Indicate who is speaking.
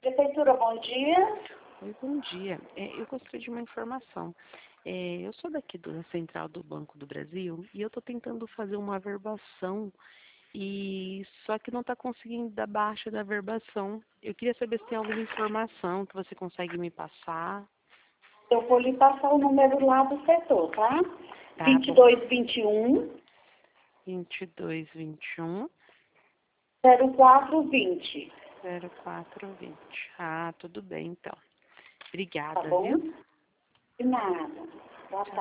Speaker 1: Prefeitura, bom dia.
Speaker 2: Oi, bom dia. Eu gostaria de uma informação. Eu sou daqui da Central do Banco do Brasil e eu estou tentando fazer uma averbação e só que não está conseguindo dar baixa da averbação. Eu queria saber se tem alguma informação que você consegue me passar.
Speaker 1: Eu vou lhe passar o número lá do setor, tá?
Speaker 2: Tá bom.
Speaker 1: 2221
Speaker 2: 2221
Speaker 1: 0420.
Speaker 2: 0420. Ah, tudo bem então.
Speaker 1: Tá
Speaker 2: Obrigada,
Speaker 1: bom?
Speaker 2: viu?
Speaker 1: De nada. Boa tarde.